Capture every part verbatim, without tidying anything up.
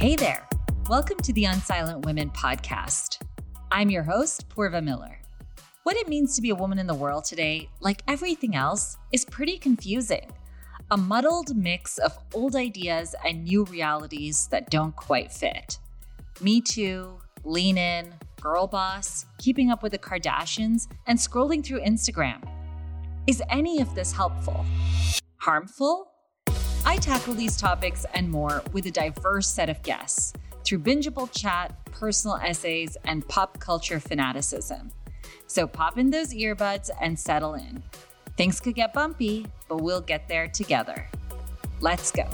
Hey there. Welcome to the Unsilent Women podcast. I'm your host, Purva Miller. What it means to be a woman in the world today, like everything else, is pretty confusing. A muddled mix of old ideas and new realities that don't quite fit. Me Too, Lean In, Girl Boss, Keeping Up with the Kardashians, and scrolling through Instagram. Is any of this helpful? Harmful? I tackle these topics and more with a diverse set of guests through bingeable chat, personal essays, and pop culture fanaticism. So pop in those earbuds and settle in. Things could get bumpy, but we'll get there together. Let's go.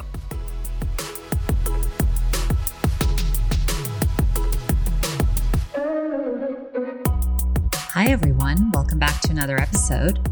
Hi, everyone. Welcome back to another episode.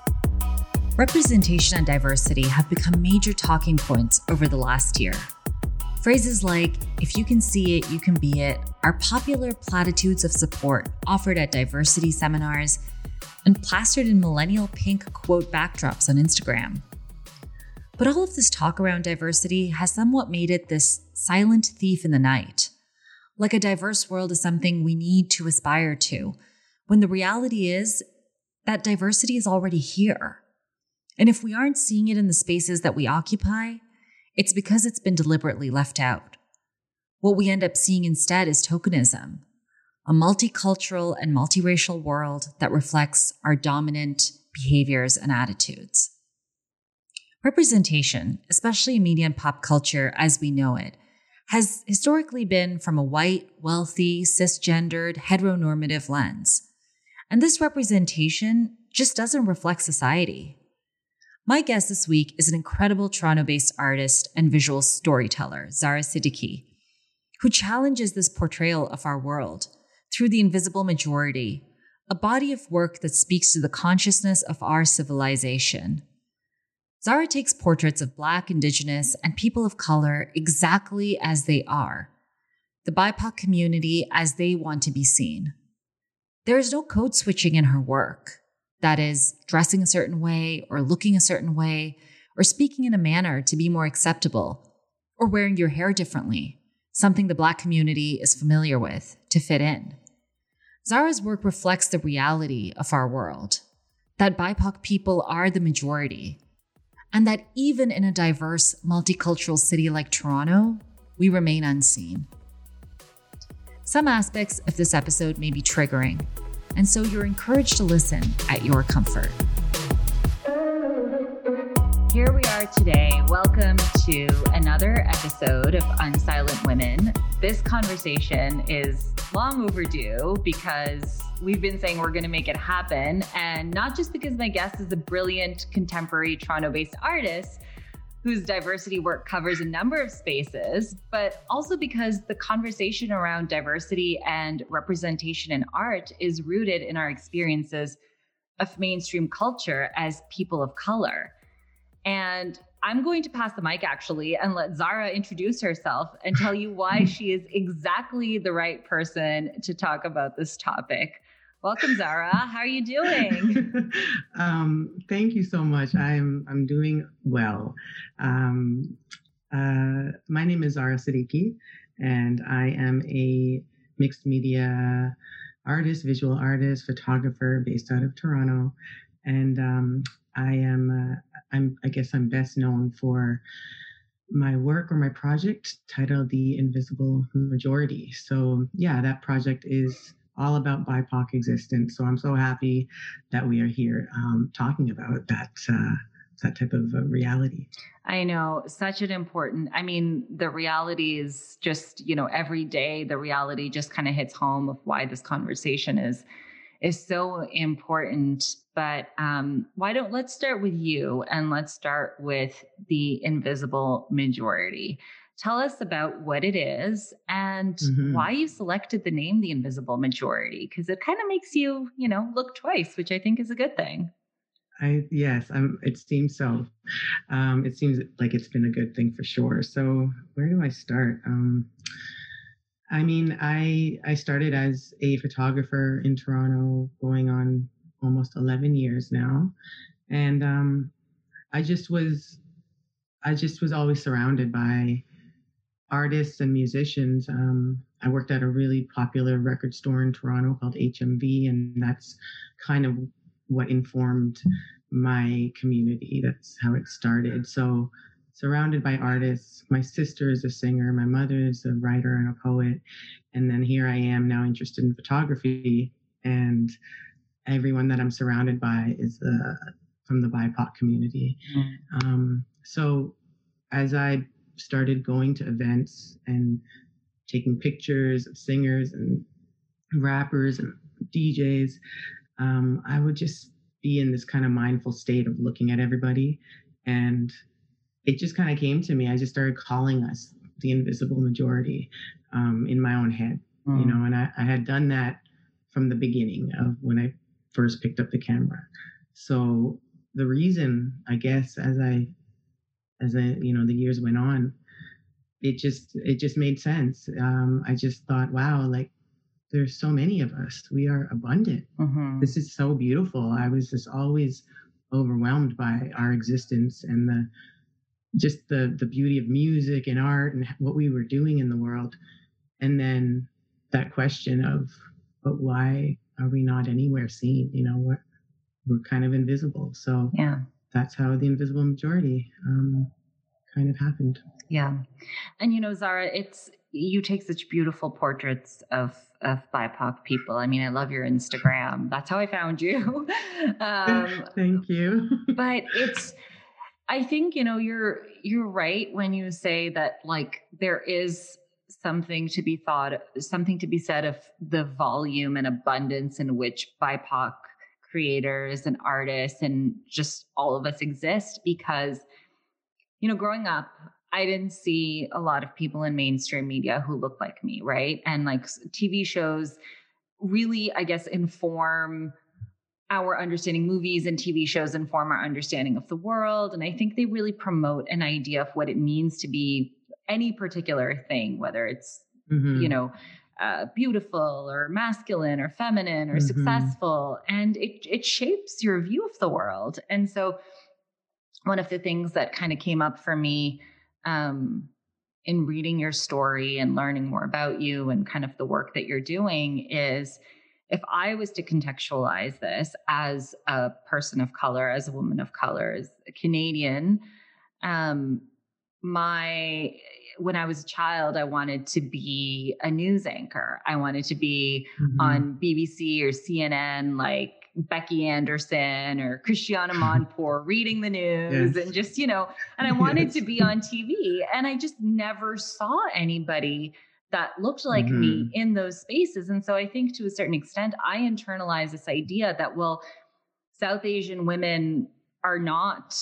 Representation and diversity have become major talking points over the last year. Phrases like, if you can see it, you can be it, are popular platitudes of support offered at diversity seminars and plastered in millennial pink quote backdrops on Instagram. But all of this talk around diversity has somewhat made it this silent thief in the night. Like a diverse world is something we need to aspire to, when the reality is that diversity is already here. And if we aren't seeing it in the spaces that we occupy, it's because it's been deliberately left out. What we end up seeing instead is tokenism, a multicultural and multiracial world that reflects our dominant behaviors and attitudes. Representation, especially in media and pop culture as we know it, has historically been from a white, wealthy, cisgendered, heteronormative lens. And this representation just doesn't reflect society. My guest this week is an incredible Toronto-based artist and visual storyteller, Zara Siddiqui, who challenges this portrayal of our world through The Invisible Majority, a body of work that speaks to the consciousness of our civilization. Zara takes portraits of Black, Indigenous, and people of color exactly as they are, the B I P O C community as they want to be seen. There is no code switching in her work. That is, dressing a certain way or looking a certain way or speaking in a manner to be more acceptable or wearing your hair differently, something the Black community is familiar with, to fit in. Zara's work reflects the reality of our world, that B I P O C people are the majority, and that even in a diverse, multicultural city like Toronto, we remain unseen. Some aspects of this episode may be triggering, and so you're encouraged to listen at your comfort. Here we are today. Welcome to another episode of Unsilent Women. This conversation is long overdue because we've been saying we're going to make it happen, and not just because my guest is a brilliant contemporary Toronto-based artist whose diversity work covers a number of spaces, but also because the conversation around diversity and representation in art is rooted in our experiences of mainstream culture as people of color. And I'm going to pass the mic actually and let Zara introduce herself and tell you why she is exactly the right person to talk about this topic. Welcome, Zara. How are you doing? um, thank you so much. I'm I'm doing well. Um, uh, my name is Zara Siddiqui, and I am a mixed media artist, visual artist, photographer based out of Toronto. And um, I am uh, I'm I guess I'm best known for my work or my project titled The Invisible Majority. So yeah, that project is all about B I P O C existence. So I'm so happy that we are here um, talking about that uh, that type of uh, reality. I know, such an important, I mean, the reality is just, you know, every day, the reality just kind of hits home of why this conversation is, is so important. But um, why don't, let's start with you and let's start with The Invisible Majority. Tell us about what it is and mm-hmm. why you selected the name The Invisible Majority, because it kind of makes you, you know, look twice, which I think is a good thing. I yes, I'm, it seems so. Um, it seems like it's been a good thing for sure. So where do I start? Um, I mean, I I started as a photographer in Toronto, going on almost eleven years now, and um, I just was I just was always surrounded by artists and musicians. Um, I worked at a really popular record store in Toronto called H M V, and that's kind of what informed my community. That's how it started. So, surrounded by artists, my sister is a singer, my mother is a writer and a poet, and then here I am now interested in photography, and everyone that I'm surrounded by is uh, from the B I P O C community. Mm. Um, so, as I started going to events and taking pictures of singers and rappers and D Js, um, I would just be in this kind of mindful state of looking at everybody. And it just kind of came to me. I just started calling us the invisible majority um, in my own head, mm. you know, and I, I had done that from the beginning of when I first picked up the camera. So the reason, I guess, as I as I, you know, the years went on, it just, it just made sense. Um, I just thought, wow, like there's so many of us. We are abundant. Mm-hmm. This is so beautiful. I was just always overwhelmed by our existence and the, just the, the beauty of music and art and what we were doing in the world. And then that question of, but why are we not anywhere seen? You know, we're, we're kind of invisible. So yeah. That's how the invisible majority um, kind of happened. Yeah. And, you know, Zara, it's, you take such beautiful portraits of, of B I P O C people. I mean, I love your Instagram. That's how I found you. um, Thank you. But it's, I think, you know, you're, you're right when you say that, like, there is something to be thought, something to be said of the volume and abundance in which B I P O C creators and artists and just all of us exist, because, you know, growing up, I didn't see a lot of people in mainstream media who looked like me, right? And like T V shows really, I guess, inform our understanding. Movies and T V shows inform our understanding of the world. And I think they really promote an idea of what it means to be any particular thing, whether it's, mm-hmm. you know, Uh, beautiful or masculine or feminine or mm-hmm. successful. And it, it shapes your view of the world. And so one of the things that kind of came up for me um, in reading your story and learning more about you and kind of the work that you're doing is, if I was to contextualize this as a person of color, as a woman of color, as a Canadian, um, my, when I was a child, I wanted to be a news anchor. I wanted to be mm-hmm. on B B C or C N N, like Becky Anderson or Christiana Monpour reading the news yes. and just, you know, and I wanted yes. to be on T V, and I just never saw anybody that looked like mm-hmm. me in those spaces. And so I think to a certain extent, I internalized this idea that, well, South Asian women are not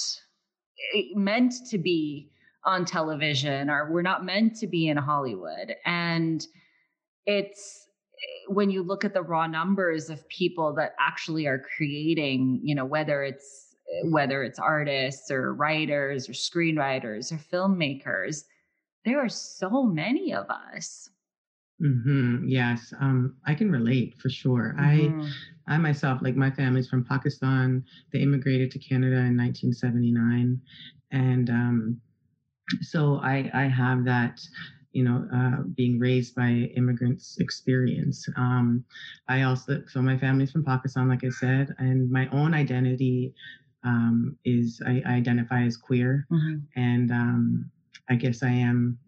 meant to be on television, or we're not meant to be in Hollywood. And it's, when you look at the raw numbers of people that actually are creating, you know, whether it's, whether it's artists or writers or screenwriters or filmmakers, there are so many of us. Mm-hmm. Yes. Um, I can relate for sure. Mm-hmm. I, I myself, like my family's from Pakistan. They immigrated to Canada in nineteen seventy-nine. And, um, so I, I have that, you know, uh, being raised by immigrants experience. Um, I also, so my family's from Pakistan, like I said, and my own identity um, is, I, I identify as queer. Mm-hmm. And um, I guess I am,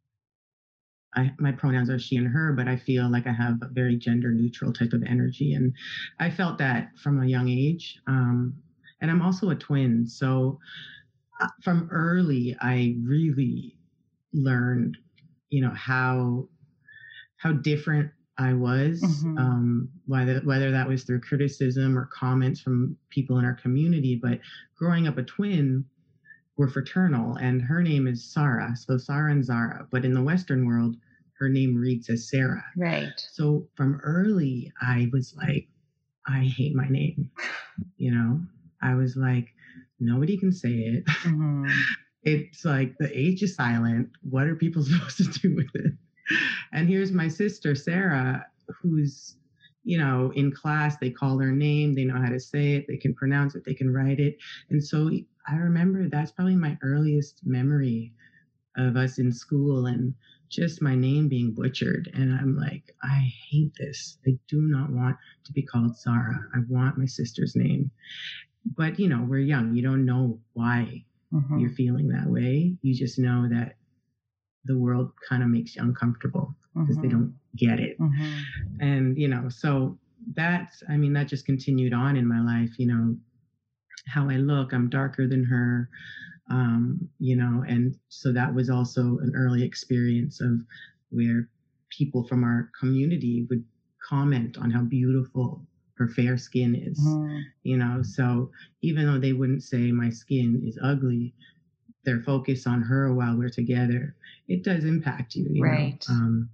I, my pronouns are she and her, but I feel like I have a very gender neutral type of energy. And I felt that from a young age. Um, and I'm also a twin. So from early, I really learned, you know, how how different I was, mm-hmm. um, whether whether that was through criticism or comments from people in our community. But growing up a twin, we're fraternal, and her name is Sarah, so Sarah and Zara. But in the Western world, her name reads as Sarah. Right. So from early, I was like, I hate my name. You know, I was like, nobody can say it. Mm-hmm. It's like the H is silent. What are people supposed to do with it? And here's my sister, Sarah, who's, you know, in class, they call her name. They know how to say it. They can pronounce it. They can write it. And so I remember that's probably my earliest memory of us in school and just my name being butchered. And I'm like, I hate this. I do not want to be called Zara. I want my sister's name. But, you know, we're young. You don't know why mm-hmm. you're feeling that way. You just know that the world kind of makes you uncomfortable because mm-hmm. they don't get it. Mm-hmm. And, you know, so that's, I mean, that just continued on in my life, you know, how I look, I'm darker than her, um, you know, and so that was also an early experience of where people from our community would comment on how beautiful her fair skin is, mm-hmm. you know, so even though they wouldn't say my skin is ugly, their focus on her while we're together, it does impact you, you right. know. Um,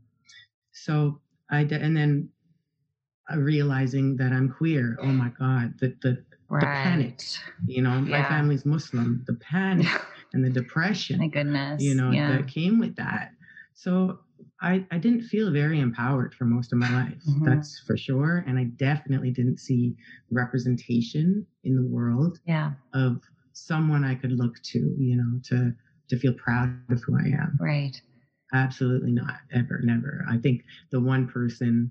so I, de- and then uh, realizing that I'm queer, oh my God, the, the, right. the panic, you know, yeah. my family's Muslim, the panic and the depression, my goodness, you know, yeah. that came with that. So I, I didn't feel very empowered for most of my life, mm-hmm. that's for sure. And I definitely didn't see representation in the world yeah. of someone I could look to, you know, to, to feel proud of who I am. Right. Absolutely not. Ever, never. I think the one person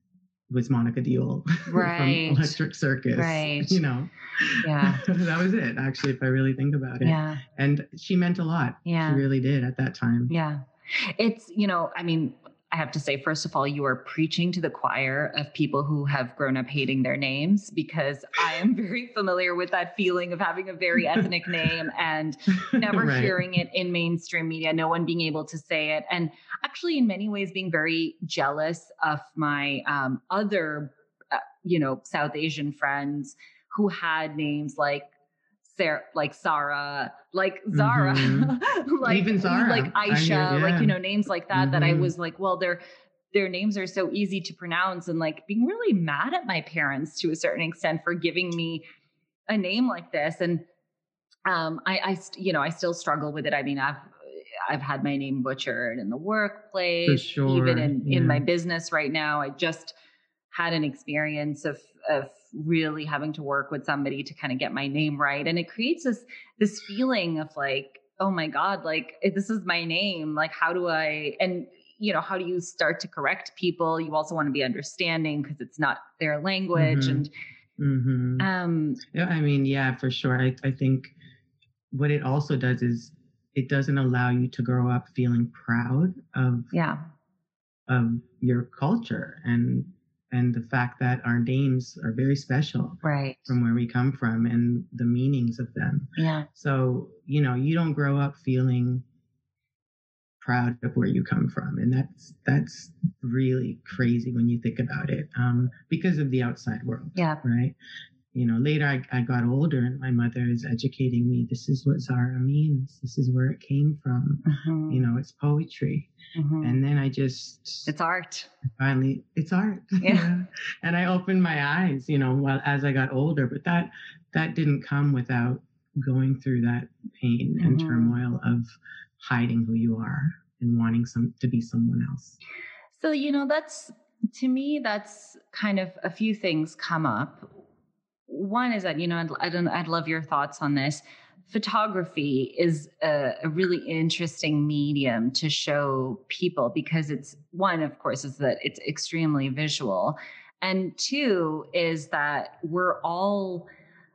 was Monica Diol right. from Electric Circus, right. you know, yeah, that was it actually, if I really think about it. Yeah. And she meant a lot. Yeah. She really did at that time. Yeah. It's, you know, I mean, I have to say, first of all, you are preaching to the choir of people who have grown up hating their names, because I am very familiar with that feeling of having a very ethnic name and never right. hearing it in mainstream media, no one being able to say it. And actually, in many ways, being very jealous of my um, other, uh, you know, South Asian friends who had names like Sarah, like Sarah, like Zara, mm-hmm. like even Zara, like Aisha, hear, yeah. like, you know, names like that, mm-hmm. that I was like, well, their their names are so easy to pronounce, and like being really mad at my parents to a certain extent for giving me a name like this. And um, I, I, you know, I still struggle with it. I mean, I've I've had my name butchered in the workplace, sure. even in, yeah. in my business right now. I just had an experience of of really having to work with somebody to kind of get my name right. And it creates this, this feeling of like, oh my God, like this is my name. Like, how do I, and you know, how do you start to correct people? You also want to be understanding because it's not their language. Mm-hmm. And, mm-hmm. um, yeah, I mean, yeah, for sure. I, I think what it also does is it doesn't allow you to grow up feeling proud of, yeah, of your culture and, and the fact that our names are very special right. from where we come from and the meanings of them. Yeah. So, you know, you don't grow up feeling proud of where you come from. And that's, that's really crazy when you think about it, um, because of the outside world. Yeah. Right. You know, later I, I got older and my mother is educating me. This is what Zara means. This is where it came from. Mm-hmm. You know, it's poetry. Mm-hmm. And then I just... It's art. Finally, it's art. Yeah. yeah. And I opened my eyes, you know, while, as I got older. But that that didn't come without going through that pain mm-hmm. and turmoil of hiding who you are and wanting some to be someone else. So, you know, that's, to me, that's kind of a few things come up. One is that, you know, I'd, I'd, I'd love your thoughts on this. Photography is a, a really interesting medium to show people because it's, one, of course, is that it's extremely visual. And two is that we're all,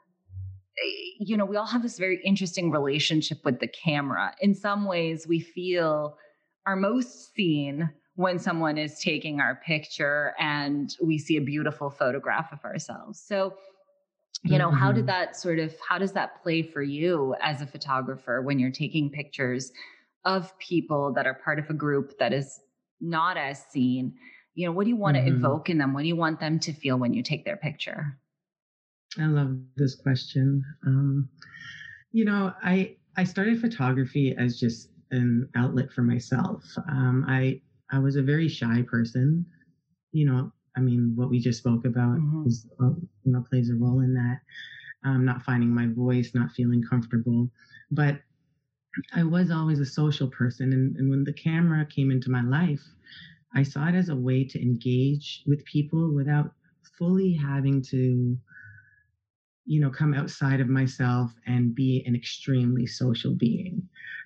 you know, we all have this very interesting relationship with the camera. In some ways, we feel our most seen when someone is taking our picture and we see a beautiful photograph of ourselves. So, you know, mm-hmm. how did that sort of, how does that play for you as a photographer when you're taking pictures of people that are part of a group that is not as seen? You know, what do you want mm-hmm. to evoke in them? What do you want them to feel when you take their picture? I love this question. Um, you know, I, I started photography as just an outlet for myself. Um, I, I was a very shy person, you know, I mean, what we just spoke about mm-hmm. is, uh, you know, plays a role in that. Um, not finding my voice, not feeling comfortable. But I was always a social person. And, and when the camera came into my life, I saw it as a way to engage with people without fully having to, you know, come outside of myself and be an extremely social being.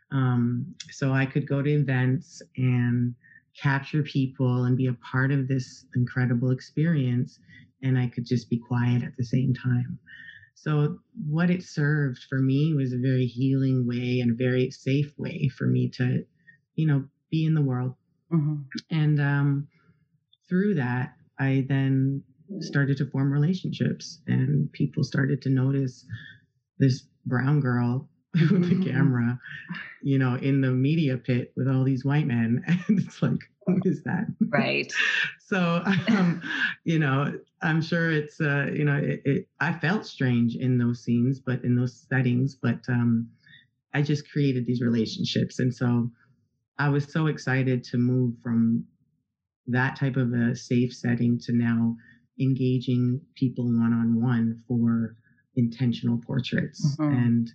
Um, so I could go to events and capture people and be a part of this incredible experience. And I could just be quiet at the same time. So what it served for me was a very healing way and a very safe way for me to, you know, be in the world. Mm-hmm. And um, through that, I then started to form relationships, and people started to notice this brown girl with the camera, you know, in the media pit with all these white men. And it's like, who is that? Right. So, um, you know, I'm sure it's, uh, you know, it, it, I felt strange in those scenes, but in those settings, but um, I just created these relationships. And so I was so excited to move from that type of a safe setting to now engaging people one-on-one for intentional portraits. Mm-hmm. And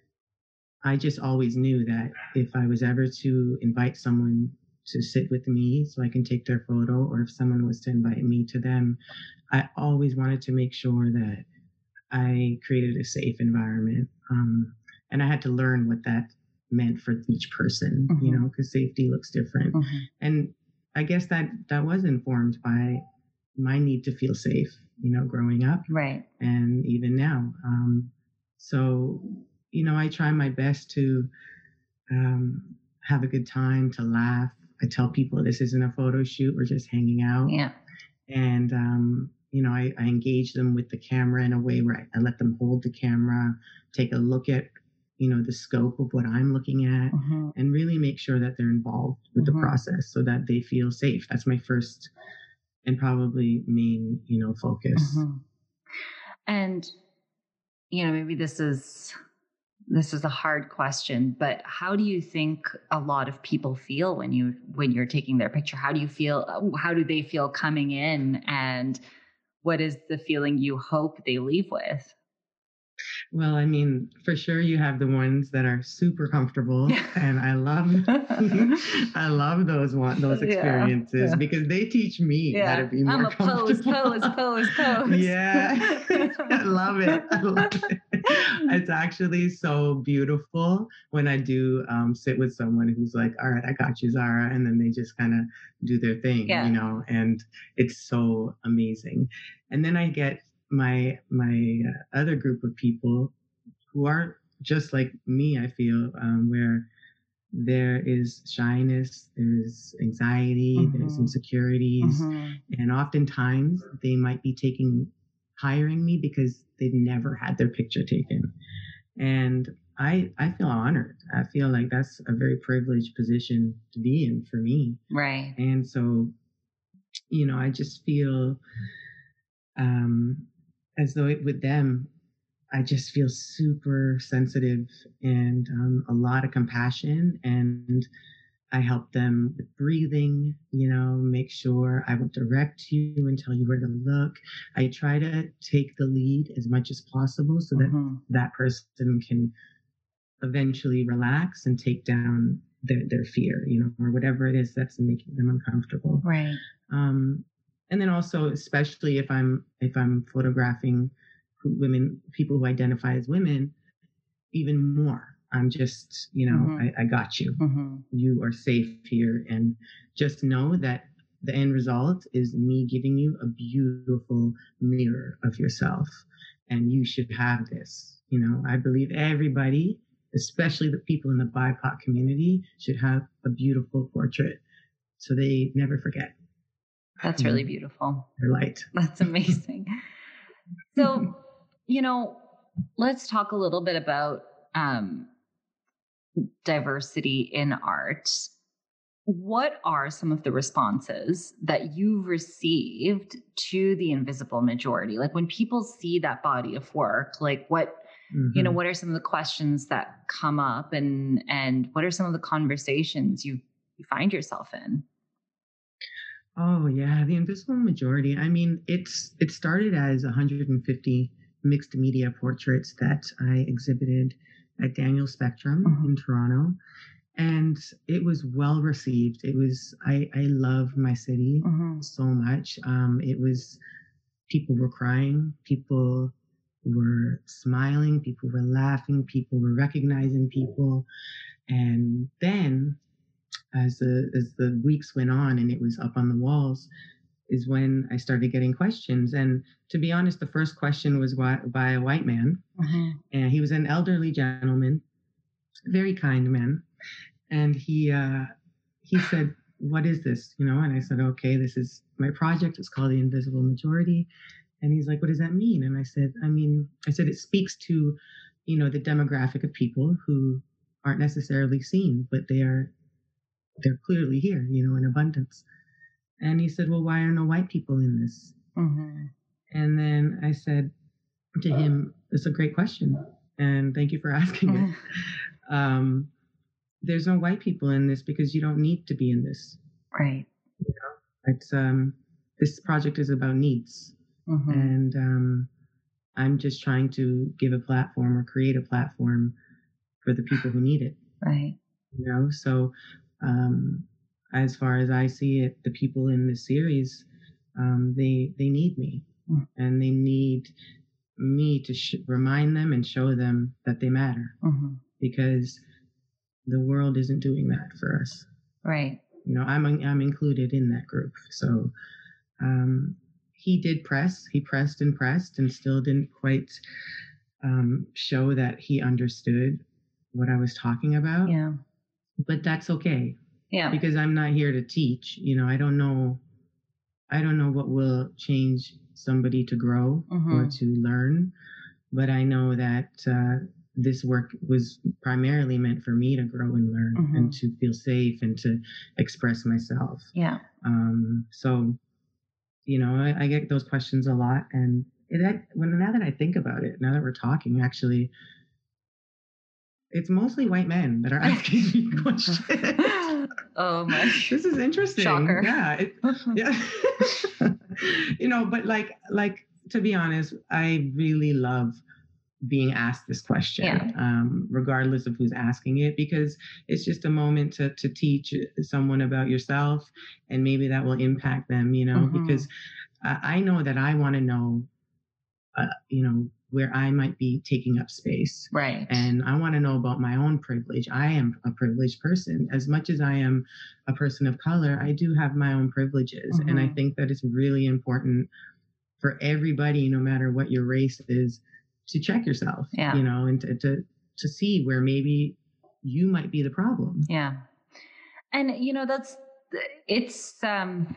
I just always knew that if I was ever to invite someone to sit with me so I can take their photo, or if someone was to invite me to them, I always wanted to make sure that I created a safe environment. Um, and I had to learn what that meant for each person, mm-hmm. you know, because safety looks different. Mm-hmm. And I guess that that was informed by my need to feel safe, you know, growing up. Right. And even now. Um, so, you know, I try my best to um, have a good time, to laugh. I tell people this isn't a photo shoot. We're just hanging out. Yeah. And, um, you know, I, I engage them with the camera in a way where I, I let them hold the camera, take a look at, you know, the scope of what I'm looking at, mm-hmm. and really make sure that they're involved with mm-hmm. the process so that they feel safe. That's my first and probably main, you know, focus. Mm-hmm. And, you know, maybe this is, this is a hard question, but how do you think a lot of people feel when you, when you're taking their picture? How do you feel, how do they feel coming in, and what is the feeling you hope they leave with? Well, I mean, for sure you have the ones that are super comfortable, and I love, I love those one, those experiences yeah, yeah. because they teach me yeah. how to be more I'm a comfortable. pose, pose, pose, pose. Yeah, I love it. I love it. It's actually so beautiful when I do um, sit with someone who's like, "All right, I got you, Zara," and then they just kind of do their thing, yeah. you know, and it's so amazing. And then I get my my uh, other group of people who are just like me, I feel, um, where there is shyness, there's anxiety, mm-hmm. there's insecurities, mm-hmm. and oftentimes they might be taking hiring me because they've never had their picture taken. And I I feel honored. I feel like that's a very privileged position to be in for me. Right. And so, you know, I just feel um as though it, with them, I just feel super sensitive and um, a lot of compassion. And I help them with breathing, you know, make sure I will direct you and tell you where to look. I try to take the lead as much as possible so that mm-hmm. that person can eventually relax and take down their, their fear, you know, or whatever it is that's making them uncomfortable. Right. Um, And then also, especially if I'm if I'm photographing women, people who identify as women, even more. I'm just, you know, mm-hmm. I, I got you. Mm-hmm. You are safe here. And just know that the end result is me giving you a beautiful mirror of yourself. And you should have this. You know, I believe everybody, especially the people in the B I P O C community, should have a beautiful portrait so they never forget. That's really beautiful. They're light. That's amazing. So, you know, let's talk a little bit about um, diversity in art. What are some of the responses that you've received to the invisible majority? Like when people see that body of work, like what, mm-hmm. you know, what are some of the questions that come up, and, and what are some of the conversations you, you find yourself in? Oh yeah, the invisible majority. I mean, it's it started as one hundred fifty mixed media portraits that I exhibited at Daniel Spectrum mm-hmm. in Toronto, and it was well received. It was I I love my city mm-hmm. so much. Um, it was people were crying, people were smiling, people were laughing, people were recognizing people. And then as the as the weeks went on and it was up on the walls, is when I started getting questions. And to be honest, the first question was by, by a white man, mm-hmm. and he was an elderly gentleman, very kind man, and he uh, he said, "What is this?" You know, and I said, "Okay, this is my project. It's called The Invisible Majority." And he's like, "What does that mean?" And I said, "I mean, I said it speaks to, you know, the demographic of people who aren't necessarily seen, but they are." They're clearly here, you know, in abundance." And he said, "Well, why are no white people in this?" Mm-hmm. And then I said to him, "It's a great question, and thank you for asking it. Um, there's no white people in this because you don't need to be in this." Right. You know, it's um, this project is about needs, mm-hmm. and um, I'm just trying to give a platform or create a platform for the people who need it. Right. You know, so. Um, as far as I see it, the people in this series, um, they they need me, mm. and they need me to sh- remind them and show them that they matter, mm-hmm. because the world isn't doing that for us. Right. You know, I'm I'm included in that group. So um, he did press. He pressed and pressed, and still didn't quite um, show that he understood what I was talking about. Yeah. But that's okay. Yeah. Because I'm not here to teach. You know, I don't know. I don't know what will change somebody to grow, mm-hmm. or to learn. But I know that uh, this work was primarily meant for me to grow and learn, mm-hmm. and to feel safe and to express myself. Yeah. Um, so, you know, I, I get those questions a lot. And it, I, when now that I think about it, now that we're talking, actually, it's mostly white men that are asking me questions. Oh my! This is interesting. Shocker. Yeah, it, yeah. You know, but like, like to be honest, I really love being asked this question, yeah. um, regardless of who's asking it, because it's just a moment to to teach someone about yourself, and maybe that will impact them. You know, mm-hmm. because uh, I know that I want to know, uh, you know. where I might be taking up space. Right. And I want to know about my own privilege. I am a privileged person. As much as I am a person of color, I do have my own privileges. Mm-hmm. And I think that it's really important for everybody, no matter what your race is, to check yourself, yeah. you know, and to, to, to see where maybe you might be the problem. Yeah. And, you know, that's, it's, um,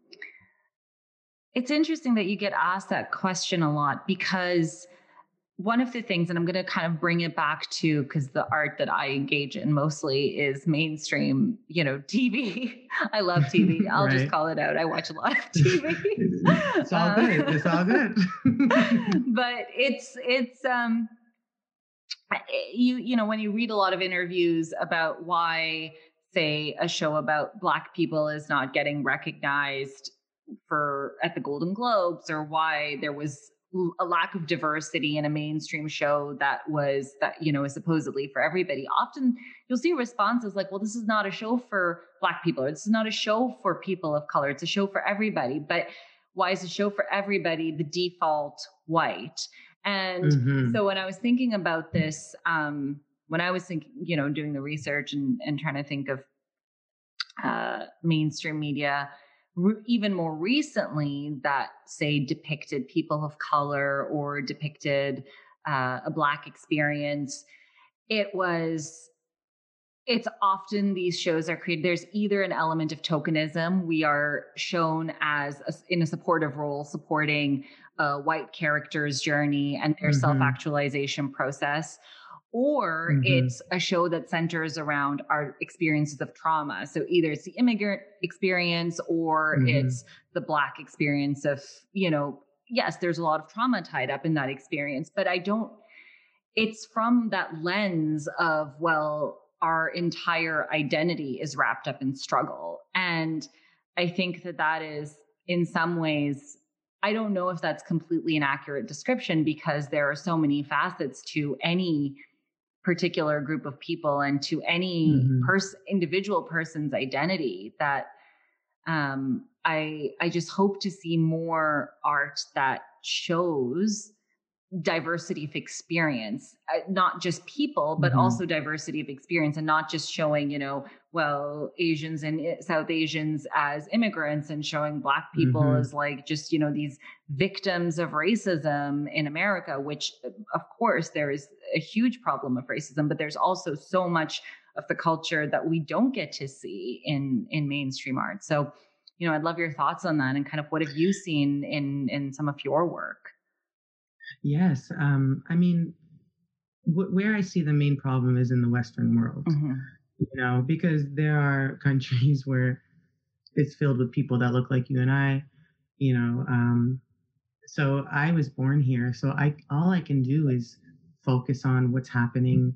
it's interesting that you get asked that question a lot, because one of the things, and I'm going to kind of bring it back to, because the art that I engage in mostly is mainstream, you know, T V. I love T V. I'll right. just call it out. I watch a lot of T V. It's all uh, good. It's all good. But it's, it's, um, you, you know, when you read a lot of interviews about why, say, a show about Black people is not getting recognized for at the Golden Globes, or why there was a lack of diversity in a mainstream show that was, that, you know, is supposedly for everybody. Often you'll see responses like, well, this is not a show for Black people, or this is not a show for people of color. It's a show for everybody. But why is a show for everybody the default white? And mm-hmm. so when I was thinking about this, um, when I was thinking, you know, doing the research and, and trying to think of uh, mainstream media, even more recently, that say depicted people of color or depicted uh, a Black experience, it was, it's often these shows are created, there's either an element of tokenism. We are shown as a, in a supportive role, supporting a white character's journey and their mm-hmm. self-actualization process. Or mm-hmm. it's a show that centers around our experiences of trauma. So either it's the immigrant experience, or mm-hmm. it's the Black experience of, you know, yes, there's a lot of trauma tied up in that experience, but I don't, it's from that lens of, well, our entire identity is wrapped up in struggle. And I think that that is in some ways, I don't know if that's completely an accurate description, because there are so many facets to any particular group of people and to any mm-hmm. person, individual person's identity, that um, I I just hope to see more art that shows diversity of experience, uh, not just people, but Mm-hmm. also diversity of experience, and not just showing, you know, well, Asians and South Asians as immigrants and showing Black people Mm-hmm. as like just, you know, these victims of racism in America, which of course there is a huge problem of racism, but there's also so much of the culture that we don't get to see in, in mainstream art. So, you know, I'd love your thoughts on that and kind of what have you seen in, in some of your work? Yes. Um, I mean, wh- where I see the main problem is in the Western world, Mm-hmm. you know, because there are countries where it's filled with people that look like you and I, you know. Um, so I was born here. So I, all I can do is focus on what's happening,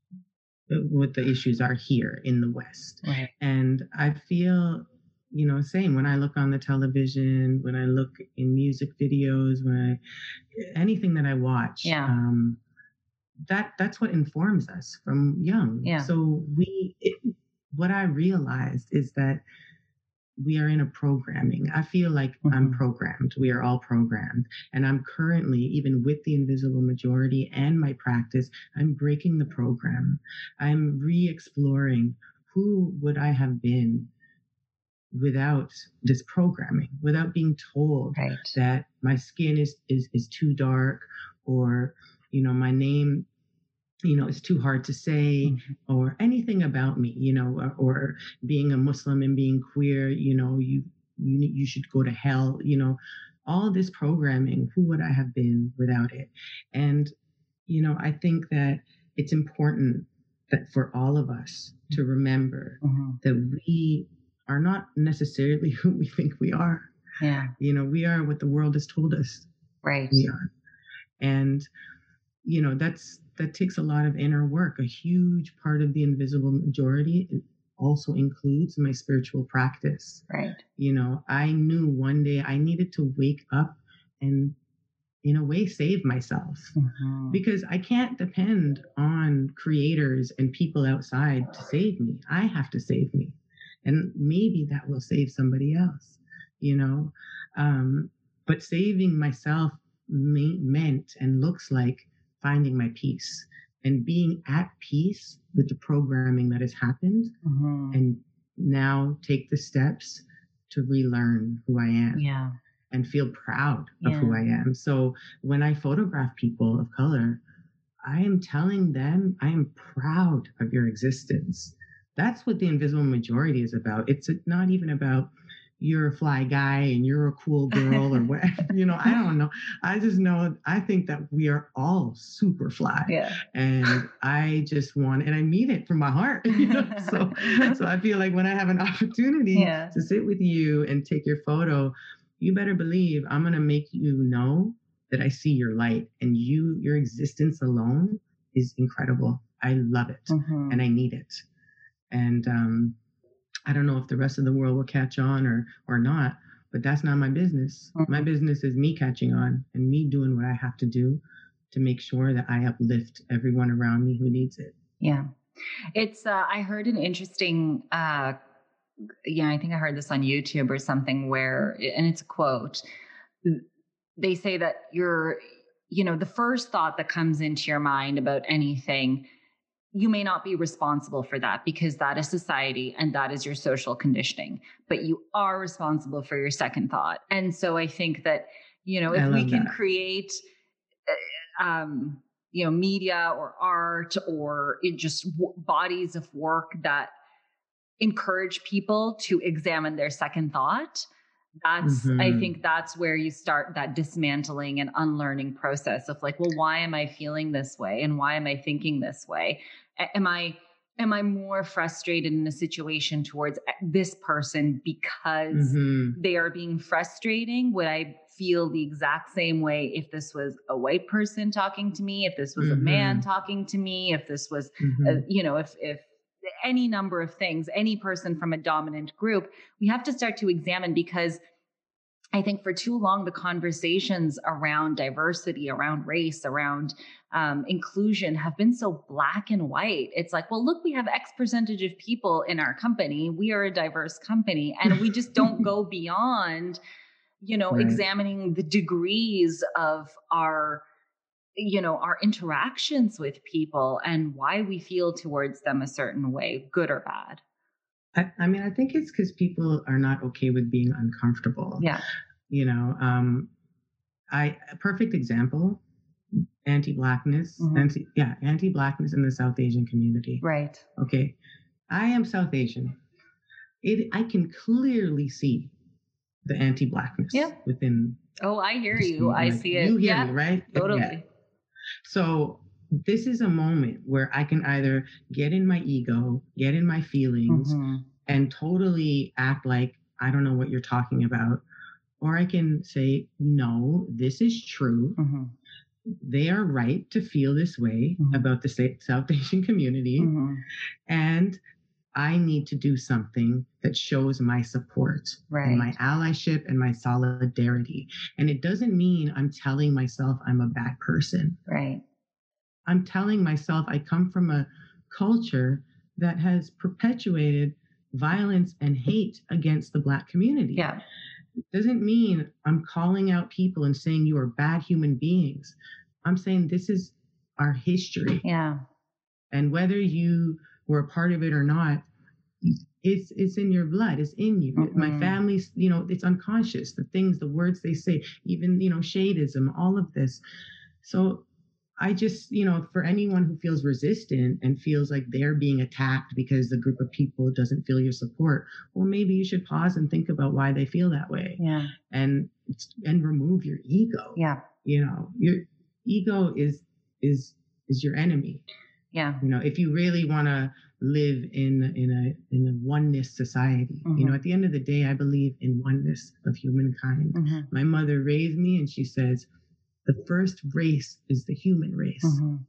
what the issues are here in the West. Right. And I feel, you know, same when I look on the television, when I look in music videos, when I, anything that I watch, Yeah. um, that that's what informs us from young. Yeah. So we, it, what I realized is that we are in a programming. I feel like mm-hmm. I'm programmed. We are all programmed. And I'm currently, even with the invisible majority and my practice, I'm breaking the program. I'm re-exploring who would I have been without this programming, without being told right. that my skin is, is, is too dark, or, you know, my name, you know, it's too hard to say, mm-hmm. or anything about me, you know, or, or being a Muslim and being queer, you know, you, you, you should go to hell, you know, all this programming, who would I have been without it? And, you know, I think that it's important that for all of us to remember mm-hmm. that we are not necessarily who we think we are. Yeah. You know, we are what the world has told us. Right. We are. And, you know, that's, that takes a lot of inner work. A huge part of the invisible majority also includes my spiritual practice. Right. You know, I knew one day I needed to wake up and, in a way, save myself, mm-hmm. because I can't depend on creators and people outside to save me. I have to save me. And maybe that will save somebody else, you know. Um, but saving myself may, meant and looks like finding my peace and being at peace with the programming that has happened, mm-hmm. and now take the steps to relearn who I am. Yeah. And feel proud of yeah. who I am. So when I photograph people of color, I am telling them, I am proud of your existence. That's what the invisible majority is about. It's not even about you're a fly guy and you're a cool girl or what, you know, I don't know. I just know, I think that we are all super fly. Yeah. And I just want, and I mean it from my heart. You know? so, so I feel like when I have an opportunity yeah. to sit with you and take your photo, you better believe I'm going to make you know that I see your light, and you, your existence alone is incredible. I love it, mm-hmm. and I need it. And um, I don't know if the rest of the world will catch on or or not, but that's not my business. Mm-hmm. My business is me catching on and me doing what I have to do to make sure that I uplift everyone around me who needs it. Yeah. It's, uh, I heard an interesting, uh, yeah, I think I heard this on YouTube or something where, and it's a quote, they say that you're, you know, the first thought that comes into your mind about anything, you may not be responsible for that because that is society and that is your social conditioning, but you are responsible for your second thought. And so I think that, you know, if we can that. create, um, you know, media or art or it just w- bodies of work that encourage people to examine their second thought, that's, mm-hmm. I think that's where you start that dismantling and unlearning process of like, well, why am I feeling this way? And why am I thinking this way? Am I, am I more frustrated in a situation towards this person because mm-hmm. they are being frustrating? Would I feel the exact same way if this was a white person talking to me, if this was mm-hmm. a man talking to me, if this was, mm-hmm. a, you know, if, if any number of things, any person from a dominant group, we have to start to examine, because I think for too long, the conversations around diversity, around race, around um, inclusion have been so black and white. It's like, well, look, we have X percentage of people in our company. We are a diverse company, and we just don't go beyond, you know, right. examining the degrees of our you know, our interactions with people and why we feel towards them a certain way, good or bad. I, I mean, I think it's because people are not okay with being uncomfortable. Yeah. You know, um, I a perfect example, anti-blackness, Mhm. anti yeah, anti-blackness in the South Asian community. Right. Okay, I am South Asian. It I can clearly see the anti-blackness Yeah. within Oh, I hear this you. I community. Like, see you it. hear Yeah, me, right? Yeah. totally. So this is a moment where I can either get in my ego, get in my feelings, Mhm. and totally act like I don't know what you're talking about, or I can say, no, this is true. Mhm. They are right to feel this way Mhm. about the Sa- South Asian community. Mhm. And I need to do something that shows my support and my Right. allyship and my solidarity. And it doesn't mean I'm telling myself I'm a bad person. Right. I'm telling myself I come from a culture that has perpetuated violence and hate against the Black community. Yeah. It doesn't mean I'm calling out people and saying you are bad human beings. I'm saying this is our history. Yeah. And whether you were a part of it or not, it's it's in your blood, it's in you. Mhm. My family's, you know, it's unconscious, the things, the words they say, even, you know, shadeism, all of this. So I just, you know, for anyone who feels resistant and feels like they're being attacked because the group of people doesn't feel your support, well, maybe you should pause and think about why they feel that way. Yeah. And and remove your ego. Yeah. You know, your ego is is is your enemy. Yeah. You know, if you really want to live in in a in a oneness society, Mhm. you know, at the end of the day, I believe in oneness of humankind. Mhm. My mother raised me, and she says, the first race is the human race. Mhm.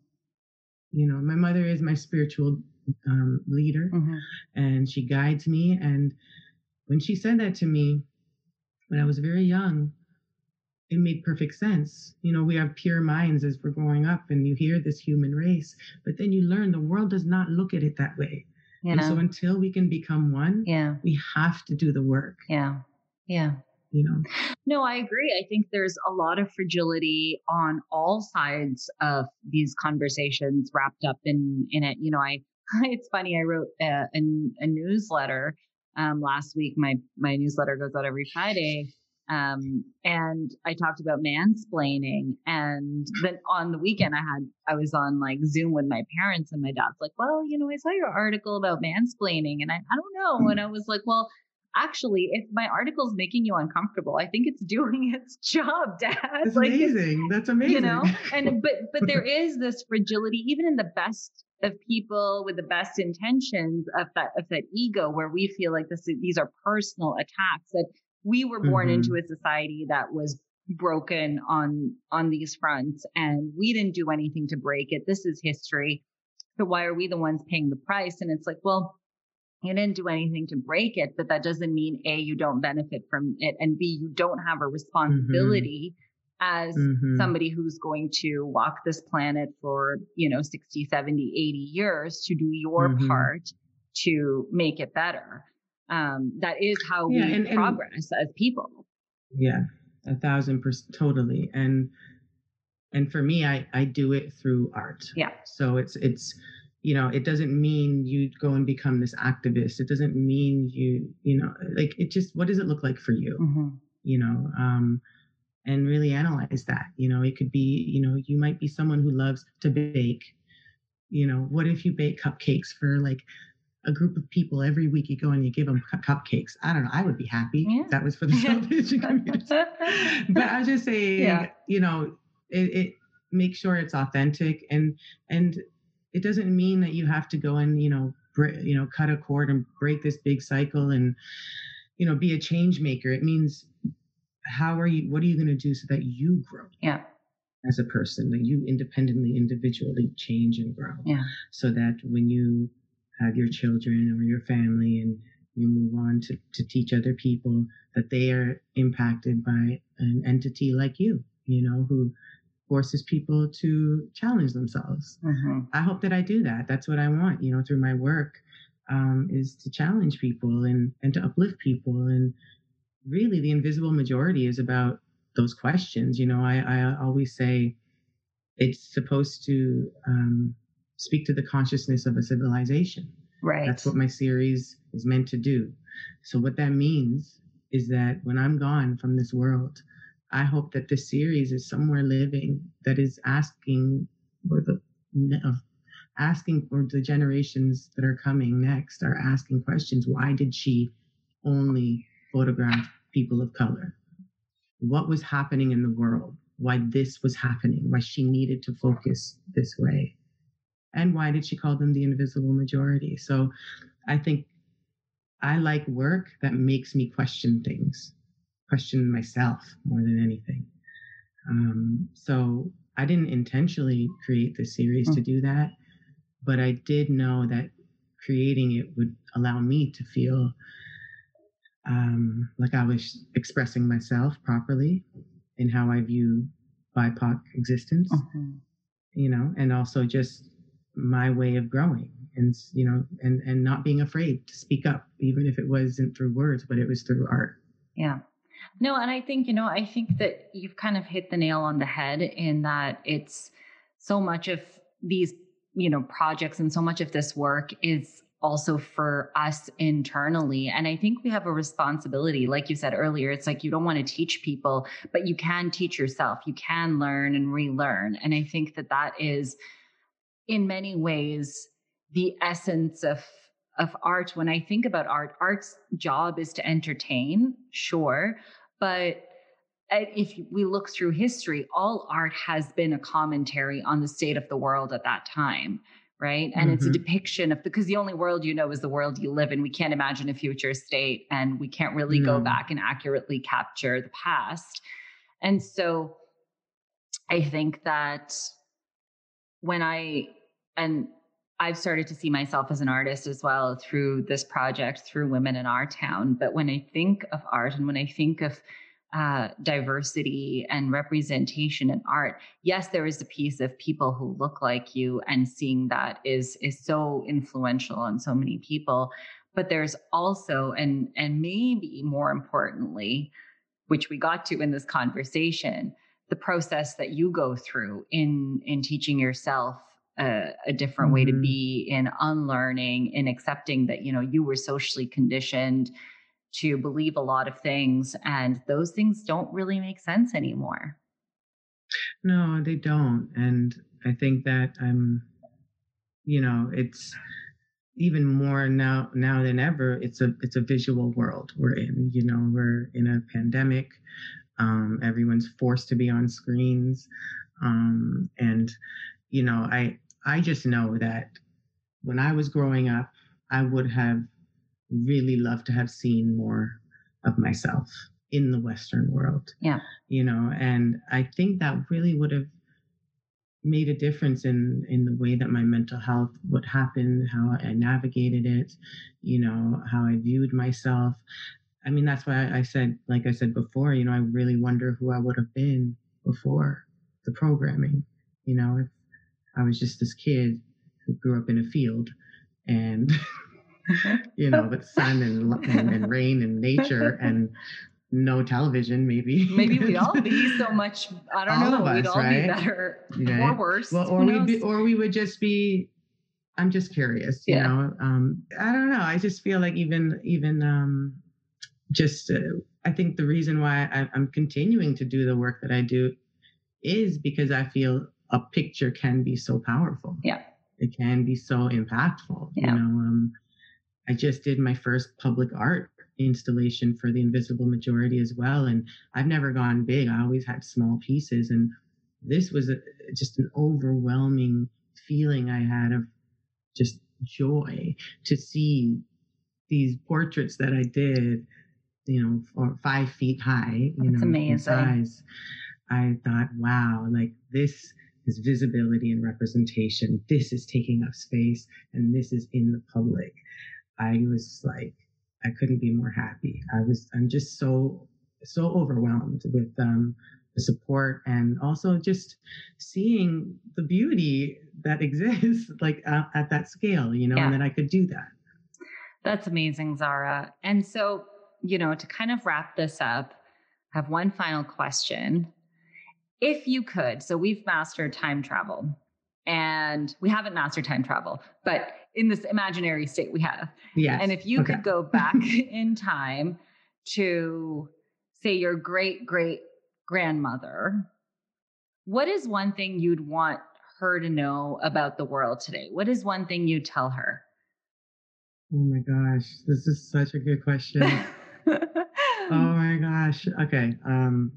You know, my mother is my spiritual um, leader, Mhm. and she guides me. And when she said that to me when I was very young, it made perfect sense. You know, we have pure minds as we're growing up, and you hear this human race, but then you learn the world does not look at it that way. Yeah. And so until we can become one, Yeah. we have to do the work. Yeah. Yeah. You know? No, I agree. I think there's a lot of fragility on all sides of these conversations wrapped up in in it. You know, I it's funny. I wrote a, a, a newsletter um, last week. My my newsletter goes out every Friday, um, and I talked about mansplaining. And then on the weekend, I had I was on like Zoom with my parents, and my dad's like, "Well, you know, I saw your article about mansplaining," and I I don't know, and I was like, "Well." Actually, if my article is making you uncomfortable, I think it's doing its job, Dad. That's like amazing. That's amazing. You know, and but but there is this fragility, even in the best of people with the best intentions of that of that ego, where we feel like this these are personal attacks. That we were born Mhm. into a society that was broken on on these fronts, and we didn't do anything to break it. This is history. So why are we the ones paying the price? And it's like, well, you didn't do anything to break it, but that doesn't mean A, you don't benefit from it, and B, you don't have a responsibility as Mhm. somebody who's going to walk this planet for, you know, sixty, seventy, eighty years to do your Mhm. part to make it better. Um, that is how Yeah, we and- and- progress as people. Yeah, a thousand percent, totally. And and for me, I I do it through art. Yeah. So it's it's you know, it doesn't mean you go and become this activist. It doesn't mean you you know, like, it just, what does it look like for you? Mm-hmm. You know, um, and really analyze that. You know, it could be, you know, you might be someone who loves to bake. You know, what if you bake cupcakes for like a group of people every week? You go and you give them cu- cupcakes. I don't know. I would be happy Yeah. if that was for the South Asian community. But I was just saying, Yeah. you know, it, it make sure it's authentic, and and it doesn't mean that you have to go and, you know, bre- you know, cut a cord and break this big cycle and, you know, be a change maker. It means, how are you, what are you going to do so that you grow Yeah. as a person, that you independently, individually change and grow, Yeah. so that when you have your children or your family and you move on to, to teach other people, that they are impacted by an entity like you, you know, who forces people to challenge themselves. Mm-hmm. I hope that I do that. That's what I want, you know, through my work, um, is to challenge people and, and to uplift people. And really, the invisible majority is about those questions. You know, I, I always say, it's supposed to um, speak to the consciousness of a civilization. Right. That's what my series is meant to do. So what that means is that when I'm gone from this world, I hope that this series is somewhere living that is asking for the uh, asking for the generations that are coming next are asking questions. Why did she only photograph people of color? What was happening in the world? Why this was happening? Why she needed to focus this way? And why did she call them the invisible majority? So I think I like work that makes me question things, question myself more than anything. Um, so I didn't intentionally create this series mm. to do that, but I did know that creating it would allow me to feel um, like I was expressing myself properly in how I view B I P O C existence, mm-hmm. you know, and also just my way of growing and, you know, and, and not being afraid to speak up, even if it wasn't through words, but it was through art. Yeah. No, and I think, you know, I think that you've kind of hit the nail on the head in that it's so much of these, you know, projects and so much of this work is also for us internally. And I think we have a responsibility. Like you said earlier, it's like you don't want to teach people, but you can teach yourself. You can learn and relearn. And I think that that is in many ways the essence of of art. When I think about art, art's job is to entertain, sure, but if we look through history, all art has been a commentary on the state of the world at that time, right? And mm-hmm. it's a depiction of, because the only world you know is the world you live in. We can't imagine a future state, and we can't really no. go back and accurately capture the past. And so I think that when I, and I've started to see myself as an artist as well through this project, through Women in Our Town. But when I think of art and when I think of uh, diversity and representation in art, yes, there is a piece of people who look like you, and seeing that is is so influential on so many people. But there's also, and and maybe more importantly, which we got to in this conversation, the process that you go through in in teaching yourself A, a different mm-hmm. way to be, in unlearning, in accepting that, you know, you were socially conditioned to believe a lot of things, and those things don't really make sense anymore. No, they don't. And I think that, um, you know, it's even more now, now than ever, it's a, it's a visual world we're in. You know, we're in a pandemic. Um, everyone's forced to be on screens. Um, and, you know, I, I just know that when I was growing up, I would have really loved to have seen more of myself in the Western world. Yeah. You know, and I think that really would have made a difference in, in the way that my mental health would happen, how I navigated it, you know, how I viewed myself. I mean, that's why I said, like I said before, you know, I really wonder who I would have been before the programming, you know, if I was just this kid who grew up in a field and, you know, with sun and, and, and rain and nature and no television, maybe. Maybe we'd all be so much, I don't all know, of we'd us, all right? be better right? or worse. Well, or, we'd be, or we would just be, I'm just curious, you yeah. know? Um, I don't know. I just feel like even, even um, just, uh, I think the reason why I, I'm continuing to do the work that I do is because I feel a picture can be so powerful. Yeah. It can be so impactful. Yeah. You know, um, I just did my first public art installation for the Invisible Majority as well. And I've never gone big. I always had small pieces. And this was a, just an overwhelming feeling I had of just joy to see these portraits that I did, you know, for five feet high, you That's know, amazing. in size. I thought, wow, like this is visibility and representation. This is taking up space, and this is in the public. I was like, I couldn't be more happy. I was, I'm just so, so overwhelmed with um, the support, and also just seeing the beauty that exists, like uh, at that scale, you know, yeah. and that I could do that. That's amazing, Zara. And so, you know, to kind of wrap this up, I have one final question. if you could, so we've mastered time travel and we haven't mastered time travel, but in this imaginary state we have. Yes. And if you okay. could go back in time to say your great, great grandmother, what is one thing you'd want her to know about the world today? What is one thing you'd tell her? Oh my gosh, this is such a good question. Oh my gosh. Okay. Um,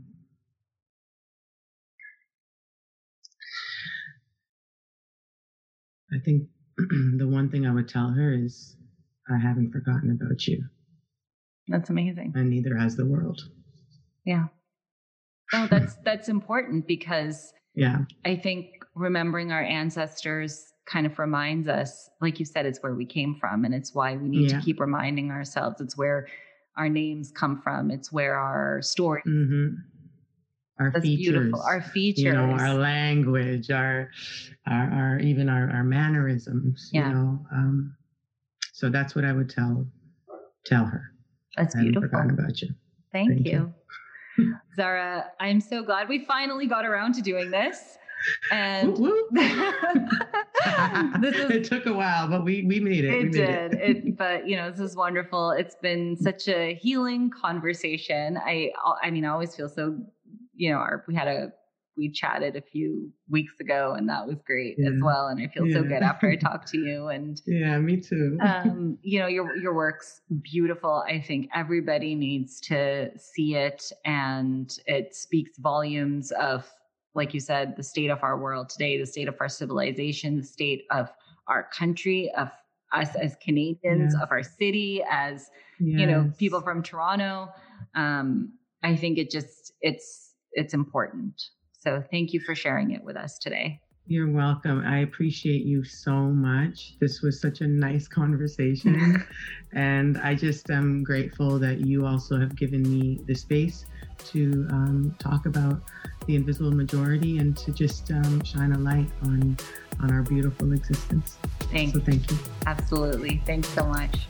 I think the one thing I would tell her is I haven't forgotten about you. That's amazing. And neither has the world. Yeah. No, that's that's important because yeah, I think remembering our ancestors kind of reminds us, like you said, it's where we came from, and it's why we need yeah. to keep reminding ourselves. It's where our names come from. It's where our stories. Mm-hmm. Our That's features, beautiful. Our features, you know, our language, our, our, our even our, our mannerisms. Yeah. You know, um, so that's what I would tell tell her. That's I beautiful. Forgotten about you. Thank, Thank you. you. Zara, I'm so glad we finally got around to doing this. And woo, woo. this is, it took a while, but we, we made it. It we made did. It. it, but you know, this is wonderful. It's been such a healing conversation. I, I mean, I always feel so, you know, our, we had a, we chatted a few weeks ago and that was great yeah. as well. And I feel yeah. so good after I talked to you and yeah, me too. um, you know, your, your work's beautiful. I think everybody needs to see it, and it speaks volumes of, like you said, the state of our world today, the state of our civilization, the state of our country, of us as Canadians, yeah. of our city, as, yes. you know, people from Toronto. Um, I think it just, it's, it's important. So thank you for sharing it with us today. You're welcome. I appreciate you so much. This was such a nice conversation. And I just am grateful that you also have given me the space to um, talk about the invisible majority and to just um, shine a light on, on our beautiful existence. Thanks. So thank you. Absolutely. Thanks so much.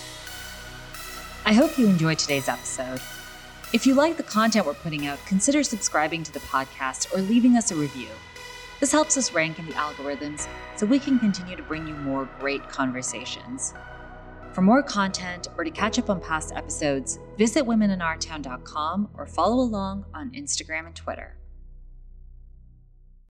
I hope you enjoyed today's episode. If you like the content we're putting out, consider subscribing to the podcast or leaving us a review. This helps us rank in the algorithms so we can continue to bring you more great conversations. For more content or to catch up on past episodes, visit women in our town dot com or follow along on Instagram and Twitter.